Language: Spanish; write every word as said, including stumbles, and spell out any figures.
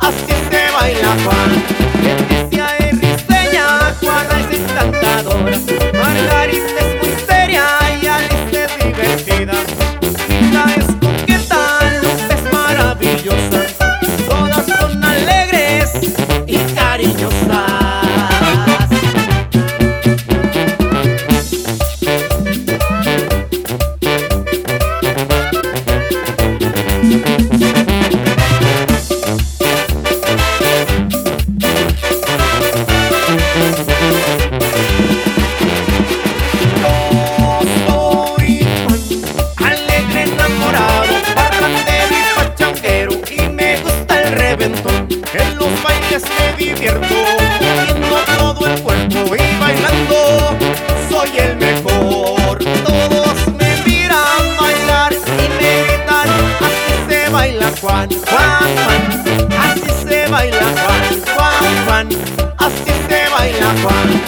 así se baila Juan. Leticia es risueña, Juana es encantadora, Margarita es muy seria y Alice es divertida. Rita es coqueta, Luz es maravillosa, todas son alegres y cariñosas. En los bailes me divierto, moviendo todo el cuerpo y bailando, soy el mejor. Todos me miran bailar y me gritan, así se baila Juan, Juan, Juan, así se baila Juan, Juan, Juan, así se baila Juan.